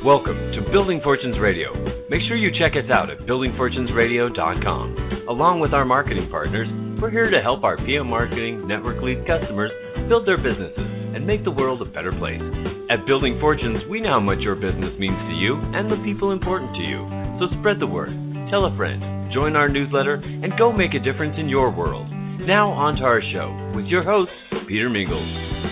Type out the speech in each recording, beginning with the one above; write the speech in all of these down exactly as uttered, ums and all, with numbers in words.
Welcome to Building Fortunes Radio. Make sure you check us out at building fortunes radio dot com. Along with our marketing partners, we're here to help our P M Marketing Network Lead customers build their businesses and make the world a better place. At Building Fortunes, we know how much your business means to you and the people important to you. So spread the word, tell a friend, join our newsletter, and go make a difference in your world. Now on to our show with your host, Peter Mingles.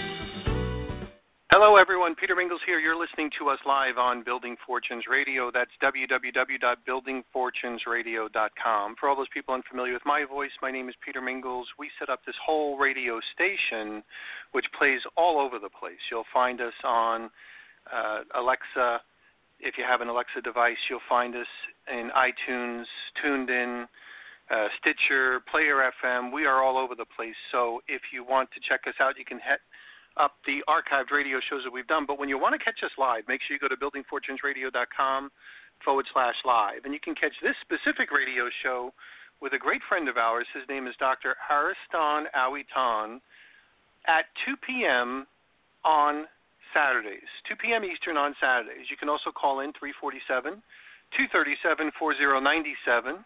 Hello, everyone. Peter Mingles here. You're listening to us live on Building Fortunes Radio. That's w w w dot building fortunes radio dot com. For all those people unfamiliar with my voice, my name is Peter Mingles. We set up this whole radio station, which plays all over the place. You'll find us on uh, Alexa. If you have an Alexa device, you'll find us in iTunes, TuneIn, uh, Stitcher, Player F M. We are all over the place. So if you want to check us out, you can head up the archived radio shows that we've done. But when you want to catch us live, make sure you go to building fortunes radio dot com forward slash live. And you can catch this specific radio show with a great friend of ours. His name is Doctor Aristan Awitan at two p.m. on Saturdays, two p.m. Eastern on Saturdays. You can also call in three four seven, two three seven, four zero nine seven,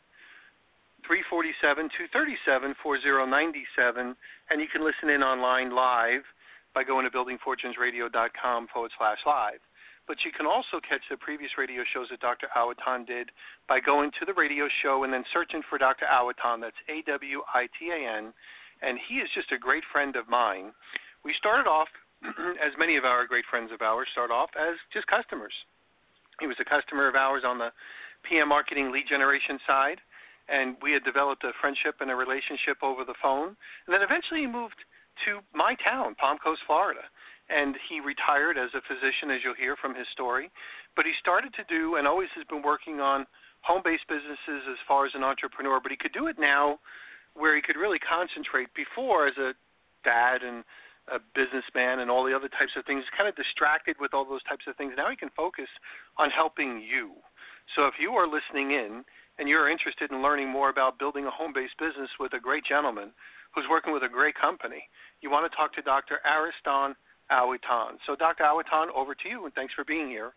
three four seven, two three seven, four zero nine seven, and you can listen in online live by going to building fortunes radio dot com forward slash live. But you can also catch the previous radio shows that Doctor Awitan did by going to the radio show and then searching for Doctor Awitan. That's A W I T A N, and he is just a great friend of mine. We started off, as many of our great friends of ours start off, as just customers. He was a customer of ours on the P M Marketing lead generation side, and we had developed a friendship and a relationship over the phone. And then eventually he moved to my town, Palm Coast, Florida. And he retired as a physician, as you'll hear from his story. But he started to do and always has been working on home-based businesses as far as an entrepreneur. But he could do it now where he could really concentrate. Before, as a dad and a businessman and all the other types of things, kind of distracted with all those types of things. Now he can focus on helping you. So if you are listening in and you're interested in learning more about building a home-based business with a great gentleman who's working with a great company, you want to talk to Doctor Aristan Awitan. So, Doctor Awitan, over to you, and thanks for being here.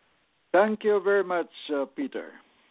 Thank you very much, uh, Peter.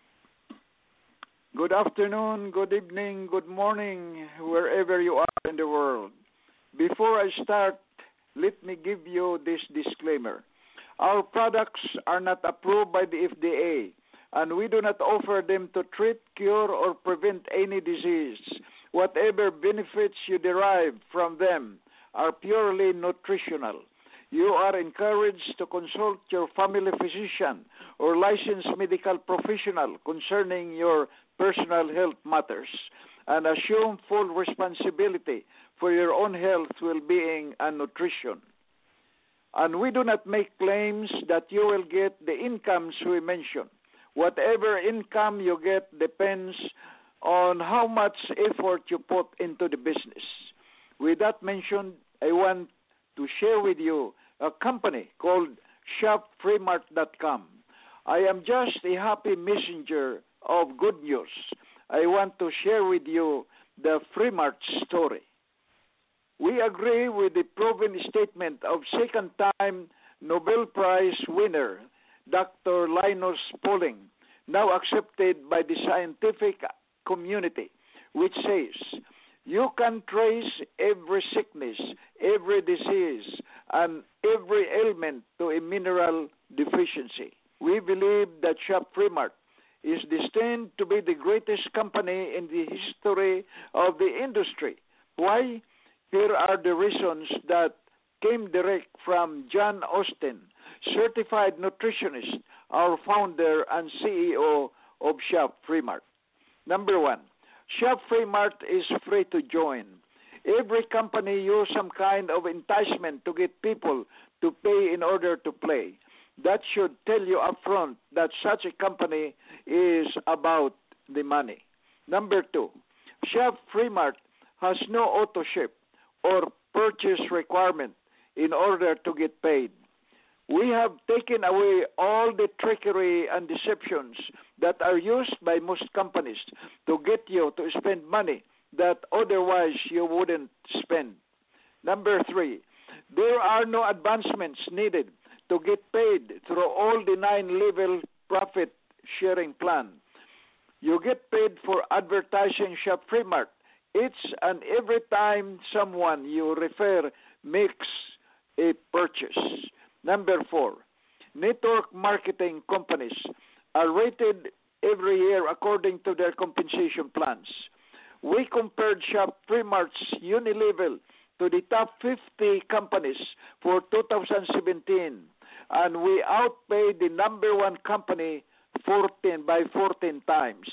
Good afternoon, good evening, good morning, wherever you are in the world. Before I start, let me give you this disclaimer. Our products are not approved by the F D A, and we do not offer them to treat, cure, or prevent any disease. Whatever benefits you derive from them are purely nutritional. You are encouraged to consult your family physician or licensed medical professional concerning your personal health matters and assume full responsibility for your own health, well-being, and nutrition. And we do not make claims that you will get the incomes we mention. Whatever income you get depends on how much effort you put into the business. With that mentioned, I want to share with you a company called shop free mart dot com. I am just a happy messenger of good news. I want to share with you the Free-Mart story. We agree with the proven statement of second-time Nobel Prize winner, Doctor Linus Pauling, now accepted by the scientific community, which says you can trace every sickness, every disease, and every ailment to a mineral deficiency. We believe that Shop Free Mart is destined to be the greatest company in the history of the industry. Why? Here are the reasons that came direct from John Austin, certified nutritionist, our founder and C E O of Shop Free Mart. Number one, Shop Free Mart is free to join. Every company uses some kind of enticement to get people to pay in order to play. That should tell you up front that such a company is about the money. Number two, Shop Free Mart has no auto ship or purchase requirement in order to get paid. We have taken away all the trickery and deceptions that are used by most companies to get you to spend money that otherwise you wouldn't spend. Number three, there are no advancements needed to get paid through called the nine-level profit sharing plan. You get paid for advertising Shop Free Mart each and every time someone you refer makes a purchase. Number four, network marketing companies are rated every year according to their compensation plans. We compared Shop Free Mart's Unilevel to the top fifty companies for two thousand seventeen, and we outpaid the number one company fourteen by fourteen times.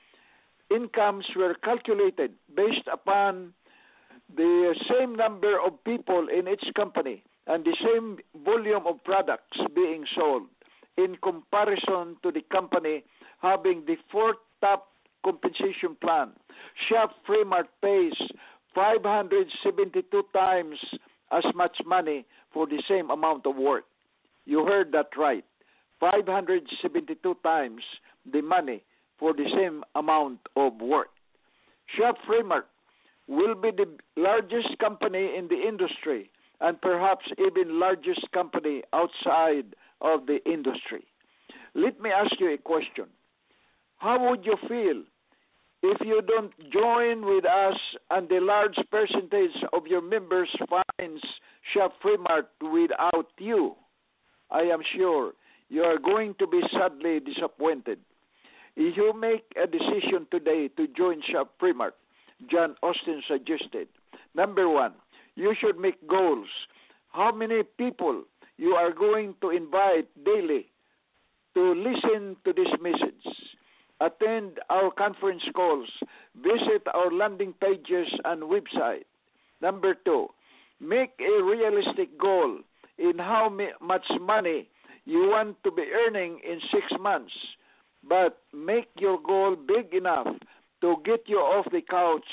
Incomes were calculated based upon the same number of people in each company and the same volume of products being sold in comparison to the company having the fourth top compensation plan. Shop Free Mart pays five hundred seventy-two times as much money for the same amount of work. You heard that right. five hundred seventy-two times the money for the same amount of work. Shop Free Mart will be the largest company in the industry and perhaps even largest company outside of the industry. Let me ask you a question. How would you feel if you don't join with us and the large percentage of your members finds Shop Free Mart without you? I am sure you are going to be sadly disappointed. If you make a decision today to join Shop Free Mart, John Austin suggested, number one, you should make goals. How many people you are going to invite daily to listen to this message, attend our conference calls, visit our landing pages and website. Number two, make a realistic goal in how much money you want to be earning in six months, but make your goal big enough to get you off the couch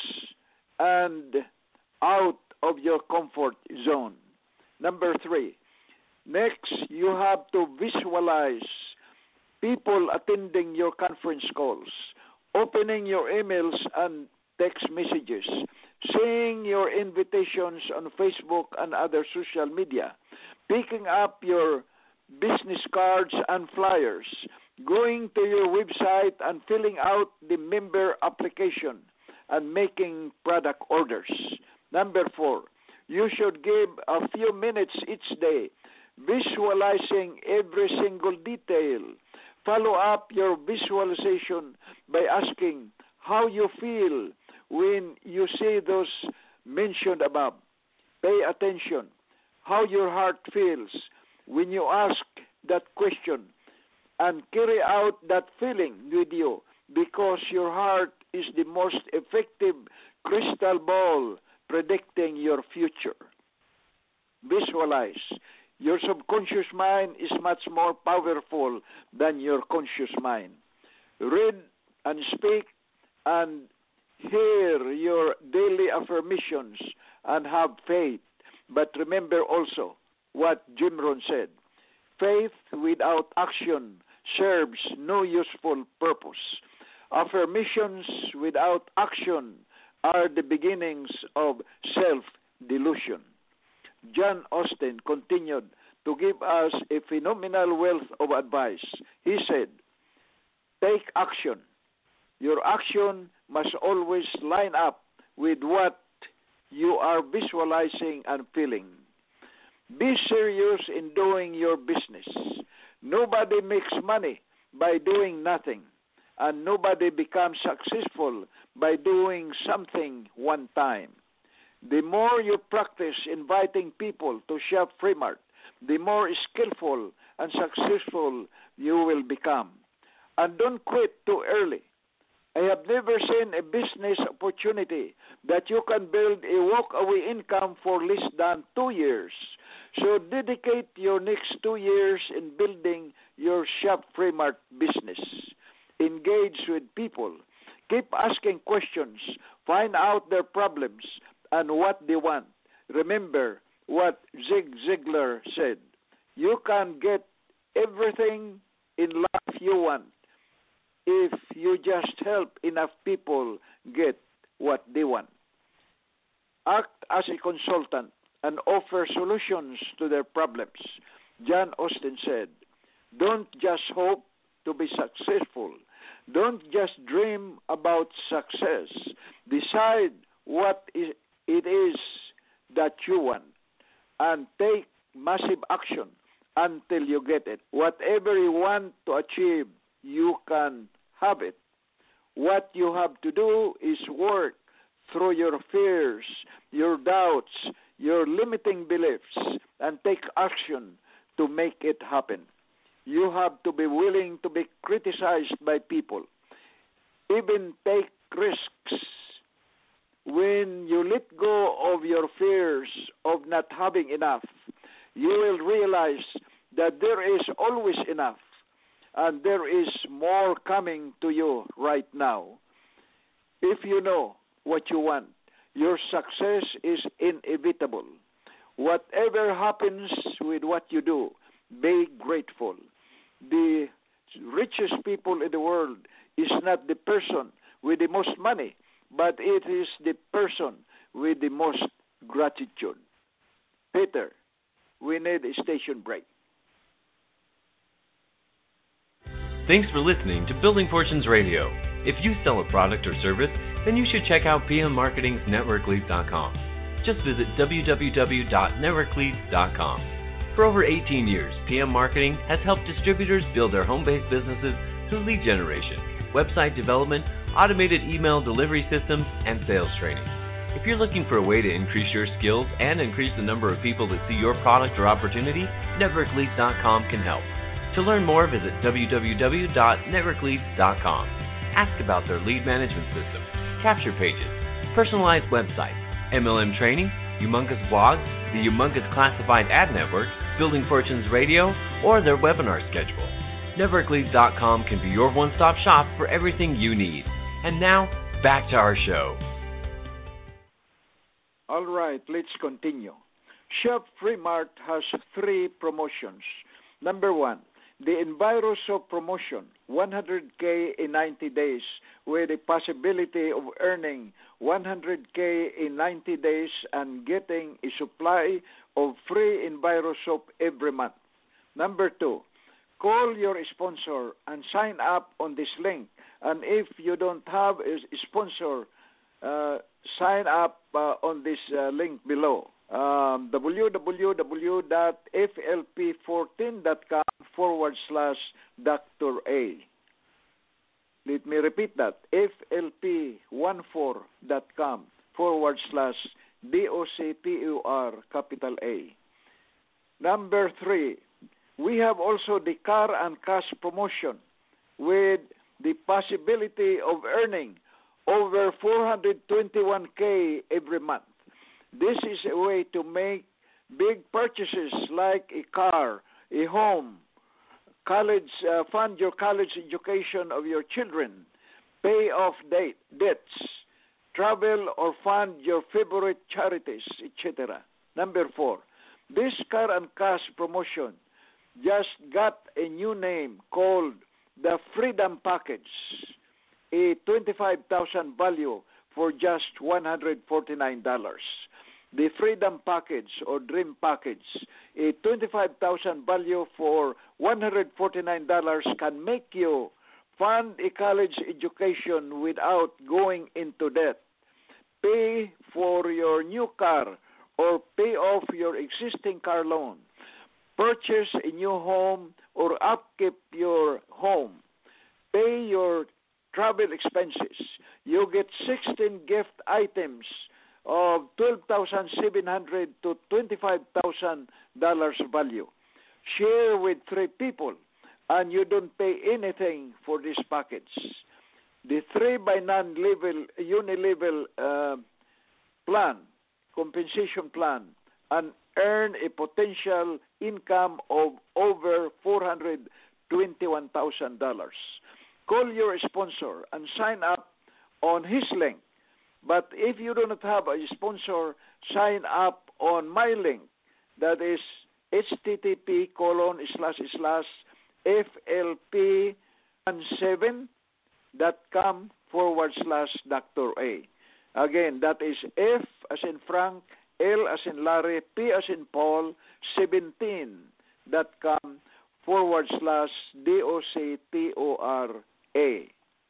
and out of your comfort zone. Number three, next you have to visualize people attending your conference calls, opening your emails and text messages, seeing your invitations on Facebook and other social media, picking up your business cards and flyers, going to your website and filling out the member application and making product orders. Number four, you should give a few minutes each day visualizing every single detail. Follow up your visualization by asking how you feel when you see those mentioned above. Pay attention how your heart feels when you ask that question, and carry out that feeling with you, because your heart is the most effective crystal ball predicting your future. Visualize. Your subconscious mind is much more powerful than your conscious mind. Read and speak and hear your daily affirmations and have faith. But remember also what Jim Rohn said, faith without action serves no useful purpose. Affirmations without action are the beginnings of self-delusion. John Austin continued to give us a phenomenal wealth of advice. He said, take action. Your action must always line up with what you are visualizing and feeling. Be serious in doing your business. Nobody makes money by doing nothing, and nobody becomes successful by doing something one time. The more you practice inviting people to Shop Free Mart, the more skillful and successful you will become. And don't quit too early. I have never seen a business opportunity that you can build a walk-away income for less than two years. So dedicate your next two years in building your Shop Free Mart business. Engage with people. Keep asking questions. Find out their problems and what they want. Remember what Zig Ziglar said. You can get everything in life you want if you just help enough people get what they want. Act as a consultant and offer solutions to their problems. John Austin said, Don't just hope to be successful. Don't just dream about success. Decide what it is that you want and take massive action until you get it. Whatever you want to achieve, you can have it. What you have to do is work through your fears, your doubts, your limiting beliefs, and take action to make it happen. You have to be willing to be criticized by people. Even take risks. When you let go of your fears of not having enough, you will realize that there is always enough, and there is more coming to you right now. If you know what you want, your success is inevitable. Whatever happens with what you do, be grateful. The richest people in the world is not the person with the most money, but it is the person with the most gratitude. Peter, we need a station break. Thanks for listening to Building Fortunes Radio. If you sell a product or service, then you should check out P M Marketing's Network Leads dot com. Just visit w w w dot network leads dot com. For over eighteen years, P M Marketing has helped distributors build their home-based businesses through lead generation, website development, automated email delivery systems, and sales training. If you're looking for a way to increase your skills and increase the number of people that see your product or opportunity, Network Leads dot com can help. To learn more, visit w w w dot network leads dot com. Ask about their lead management system, capture pages, personalized website, M L M training, humongous blogs, the humongous classified ad network, Building Fortunes Radio, or their webinar schedule. Network Leads dot com can be your one-stop shop for everything you need. And now, back to our show. All right, let's continue. Chef Fremart has three promotions. Number one, the EnviroSoft promotion, one hundred K in ninety days, with the possibility of earning one hundred K in ninety days and getting a supply of free EnviroSoft every month. Number two, call your sponsor and sign up on this link. And if you don't have a sponsor, uh, sign up uh, on this uh, link below. Um, w w w dot f l p fourteen dot com forward slash Doctor A. Let me repeat that. f l p fourteen dot com forward slash D O C T O R capital A. Number three, we have also the car and cash promotion with the possibility of earning over four hundred twenty-one K every month. This is a way to make big purchases like a car, a home, college, uh, fund your college education of your children, pay off debt, debts, travel or fund your favorite charities, et cetera. Number four, this car and cash promotion just got a new name called the Freedom Package, a twenty-five thousand dollars value for just one hundred forty-nine dollars. The Freedom Package or Dream Package, a twenty-five thousand dollars value for one hundred forty-nine dollars can make you fund a college education without going into debt, pay for your new car or pay off your existing car loan, purchase a new home or upkeep your home, pay your travel expenses. You get sixteen gift items of twelve thousand seven hundred dollars to twenty-five thousand dollars value. Share with three people, and you don't pay anything for this package. The three by nine level, unilevel uh, plan, compensation plan, and earn a potential income of over four hundred twenty-one thousand dollars. Call your sponsor and sign up on his link. But if you do not have a sponsor, sign up on my link. That is http colon slash slash flp seven dot com forward slash Doctor A. Again, that is F as in Frank, L as in Larry, P as in Paul, seventeen dot com forward slash D O C T O R A.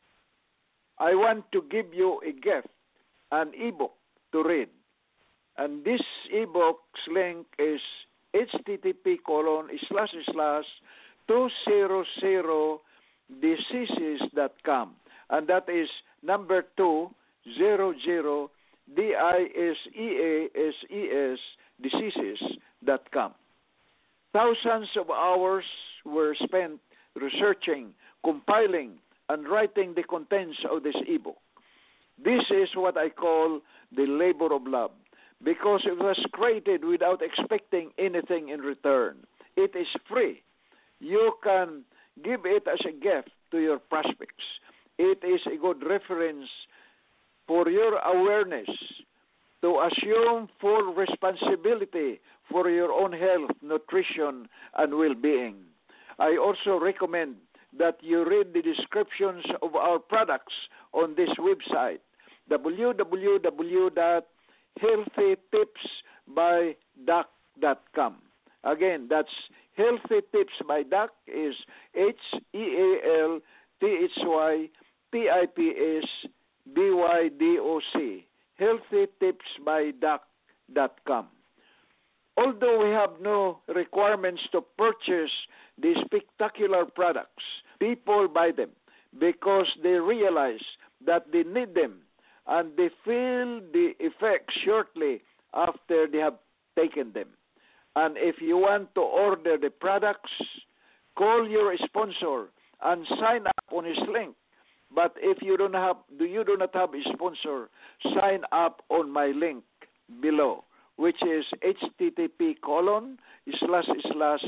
I want to give you a gift, an ebook to read. And this ebook's link is http colon slash slash two hundred diseases dot com. And that is number two hundred D I S E A S E S diseases dot com. Thousands of hours were spent researching, compiling, and writing the contents of this ebook. This is what I call the labor of love, because it was created without expecting anything in return. It is free. You can give it as a gift to your prospects. It is a good reference for your awareness to assume full responsibility for your own health, nutrition, and well-being. I also recommend that you read the descriptions of our products on this website, w w w dot healthy tips by doc dot com. Again, that's Healthy Tips by Doc is H E A L T H Y P I P S B Y D O C, healthy tips by doc dot com. Although we have no requirements to purchase these spectacular products, people buy them because they realize that they need them and they feel the effects shortly after they have taken them. And if you want to order the products, call your sponsor and sign up on his link. But if you don't have, do you do not have a sponsor, sign up on my link below, which is http colon slash slash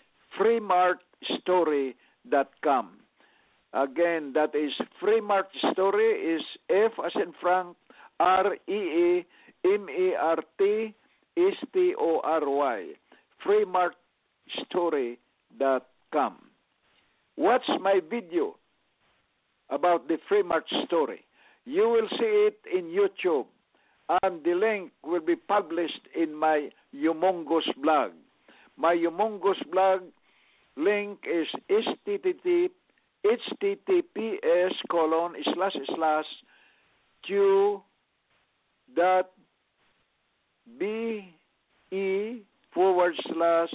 freemartstory dot com. Again, that is Freemart Story is F as in Frank, R E E M E R T S T O R Y, freemart story dot com. Watch my video about the Freemart story. You will see it in YouTube, and the link will be published in my Humongous blog. My Humongous blog link is http https colon slash slash q dot b e forward slash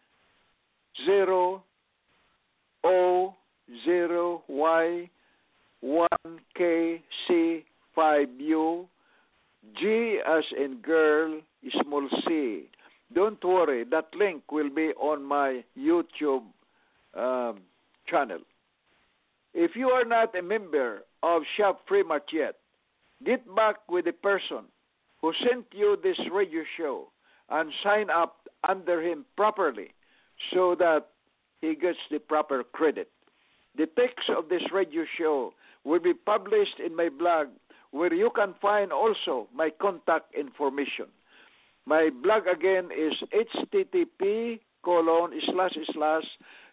zero o zero y one k c five u g as in girl small c. Don't worry, that link will be on my YouTube um, channel. If you are not a member of Shop Freemart yet, get back with the person who sent you this radio show and sign up under him properly so that he gets the proper credit. The text of this radio show will be published in my blog, where you can find also my contact information. My blog again is http colon slash slash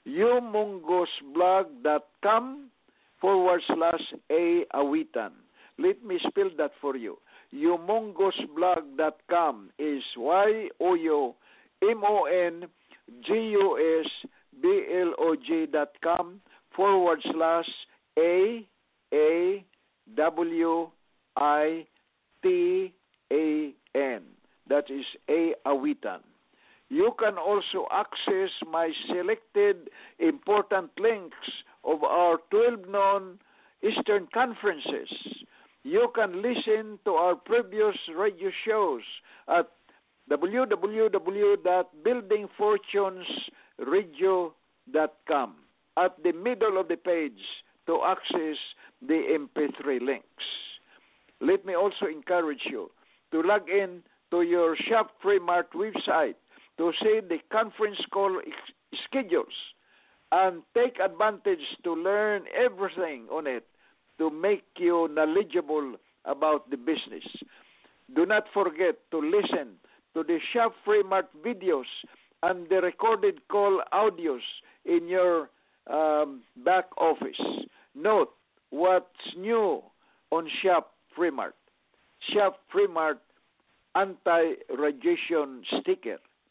humongosblog.com forward slash a awitan. Let me spell that for you. humongosblog dot com is Y O U M O N G U S B L O G dot com forward slash A A W I T A N. That is A Awitan. You can also access my selected important links of our twelve known Eastern conferences. You can listen to our previous radio shows at w w w dot building fortunes radio dot com at the middle of the page to access the M P three links. Let me also encourage you to log in to your Shop Freemart website to see the conference call ex- schedules and take advantage to learn everything on it to make you knowledgeable about the business. Do not forget to listen to the Shop Freemart videos and the recorded call audios in your um, back office. Note what's new on Shop Freemart. Shop Freemart anti-radiation sticker.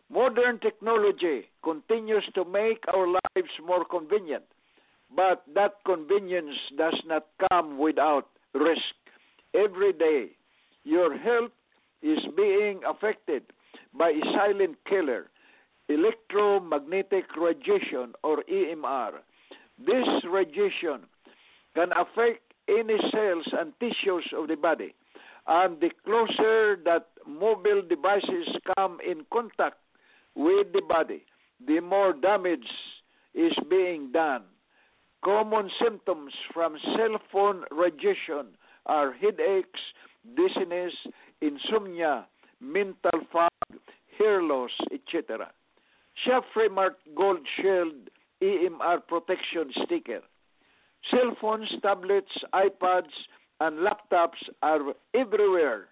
Modern technology continues to make our lives more convenient, but that convenience does not come without risk. Every day, your health is being affected by a silent killer, electromagnetic radiation, or E M R. This radiation can affect any cells and tissues of the body, and the closer that mobile devices come in contact with the body, the more damage is being done. Common symptoms from cell phone radiation are headaches, dizziness, insomnia, mental fog, hair loss, et cetera. Shop Fremart Gold Shield E M R Protection Sticker. Cell phones, tablets, iPads, and laptops are everywhere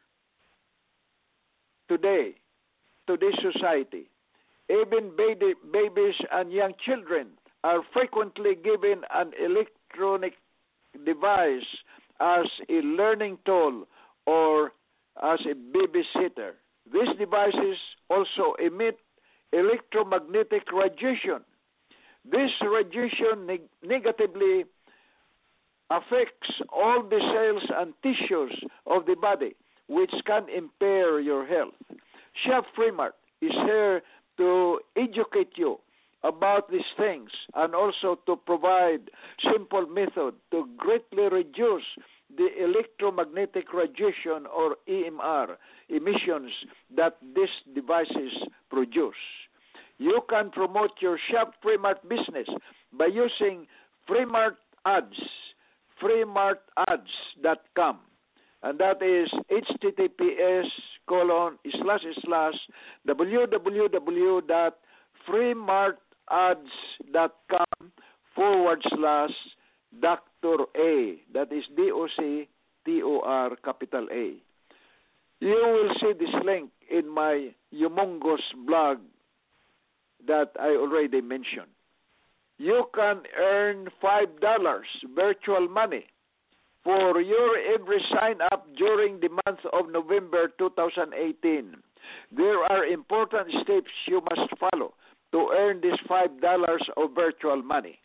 today, today's society. Even baby, babies and young children are frequently given an electronic device as a learning tool or as a babysitter. These devices also emit electromagnetic radiation. This radiation neg- negatively affects all the cells and tissues of the body, which can impair your health. Chef Fremart is here to educate you about these things and also to provide simple method to greatly reduce the electromagnetic radiation or E M R emissions that these devices produce. You can promote your Shop Fremart business by using Fremart Ads, fremart ads dot com, and that is https colon slash slash www dot fremartads dot com forward slash Doctor A. That is D O C T O R capital A. You will see this link in my humongous blog that I already mentioned. You can earn five dollars virtual money for your every sign-up during the month of November two thousand eighteen. There are important steps you must follow to earn this five dollars of virtual money.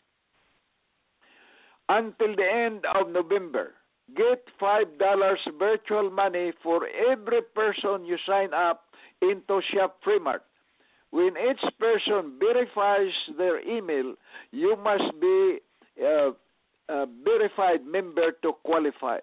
Until the end of November, get five dollars virtual money for every person you sign up into Shop Fremart. When each person verifies their email, you must be a, a verified member to qualify.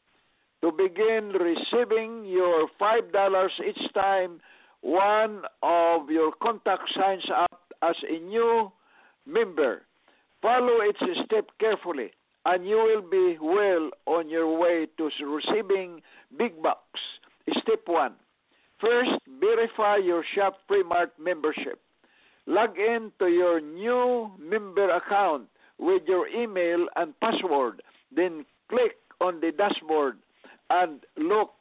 To begin receiving your five dollars each time one of your contacts signs up as a new member, follow each step carefully, and you will be well on your way to receiving big bucks. Step one. First, verify your Shop Fremart membership. Log in to your new member account with your email and password. Then click on the dashboard and look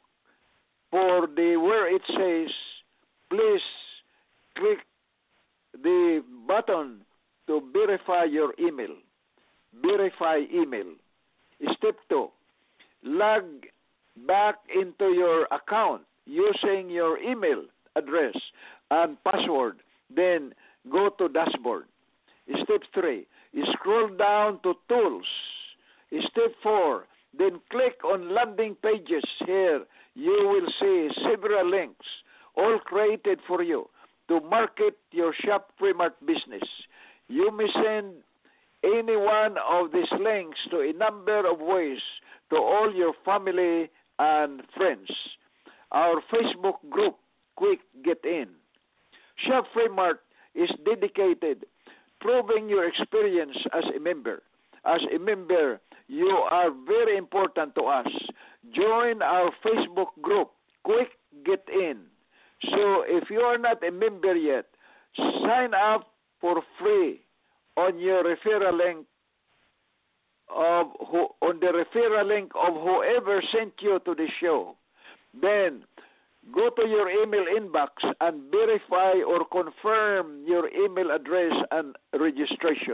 for the where it says, please click the button to verify your email. Verify email. Step two, log back into your account using your email address and password. Then go to dashboard. Step three, scroll down to tools. Step four, then click on landing pages. Here you will see several links, all created for you to market your Shop Fremart business. You may send any one of these links to a number of ways to all your family and friends. Our Facebook group, Quick Get In. Shop Fremart is dedicated proving your experience as a member. As a member, you are very important to us. Join our Facebook group, Quick Get In. So if you are not a member yet, sign up for free on your referral link of who, on the referral link of whoever sent you to the show. Then go to your email inbox and verify or confirm your email address and registration.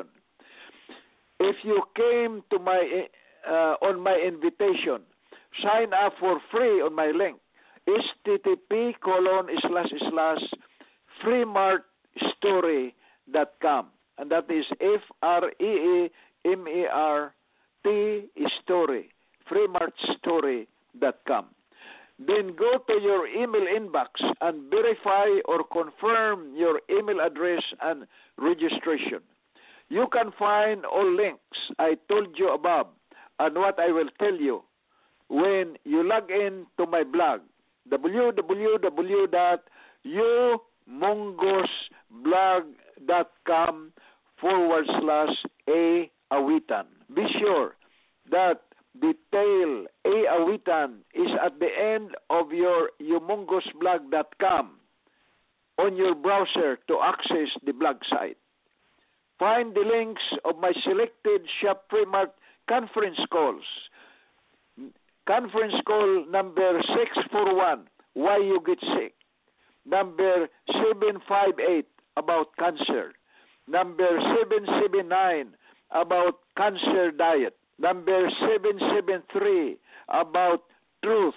If you came to my uh, on my invitation, sign up for free on my link, http colon slash slash freemart story dot com. And that is F R E E M E R T story, freemart story dot com. Then go to your email inbox and verify or confirm your email address and registration. You can find all links I told you above and what I will tell you when you log in to my blog, w w w dot u mongos blog dot com forward slash A Awitan. Be sure that the tail A Awitan is at the end of your umongos blog dot com on your browser to access the blog site. Find the links of my selected Shop Fremart conference calls. Conference call number six four one, Why You Get Sick. Number seven five eight, about cancer. Number seven seven nine, about cancer diet. Number seven seven three, about truth.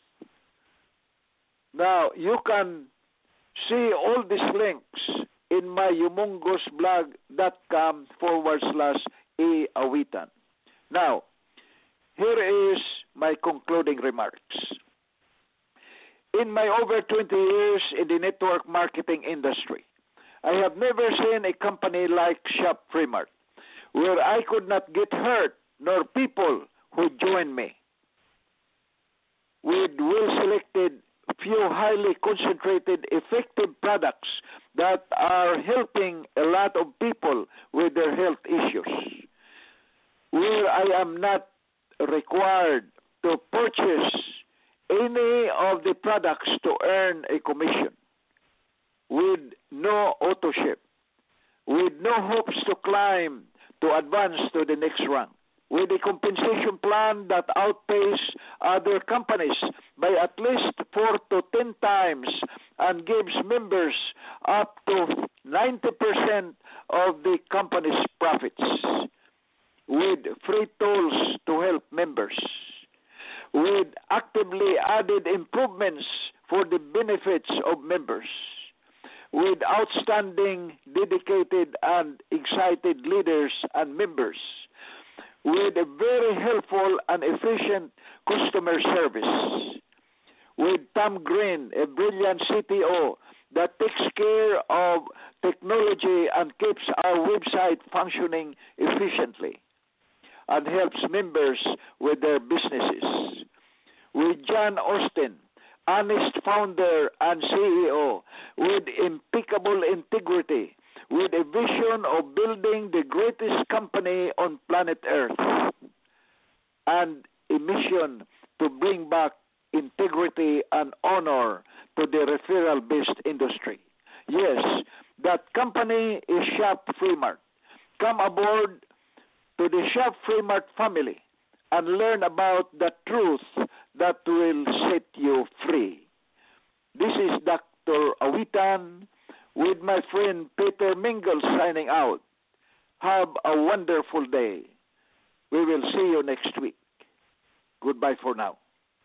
Now, you can see all these links in my umongos blog dot com forward slash A Awitan. Now, here is my concluding remarks. In my over twenty years in the network marketing industry, I have never seen a company like Shop Fremart, where I could not get hurt nor people who join me. With well-selected, few highly concentrated, effective products that are helping a lot of people with their health issues, where I am not required to purchase any of the products to earn a commission, with no auto ship, with no hopes to climb to advance to the next rank, with a compensation plan that outpaces other companies by at least four to ten times and gives members up to ninety percent of the company's profits, with free tools to help members, with actively added improvements for the benefits of members, with outstanding, dedicated, and excited leaders and members, with a very helpful and efficient customer service, with Tom Green, a brilliant C T O that takes care of technology and keeps our website functioning efficiently and helps members with their businesses, with John Austin, honest founder and C E O, with impeccable integrity, with a vision of building the greatest company on planet Earth, and a mission to bring back integrity and honor to the referral-based industry. Yes, that company is Shop Fremart. Come aboard to the Shop Fremart family and learn about the truth that will set you free. This is Doctor Awitan with my friend Peter Mingles signing out. Have a wonderful day. We will see you next week. Goodbye for now.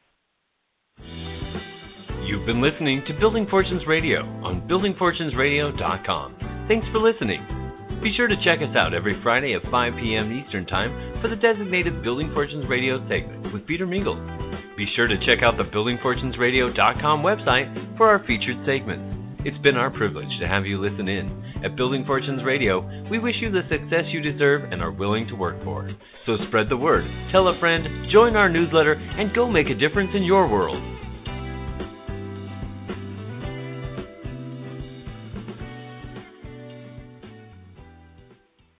You've been listening to Building Fortunes Radio on building fortunes radio dot com. Thanks for listening. Be sure to check us out every Friday at five p.m. Eastern Time for the designated Building Fortunes Radio segment with Peter Mingles. Be sure to check out the building fortunes radio dot com website for our featured segments. It's been our privilege to have you listen in. At Building Fortunes Radio, we wish you the success you deserve and are willing to work for. So spread the word, tell a friend, join our newsletter, and go make a difference in your world.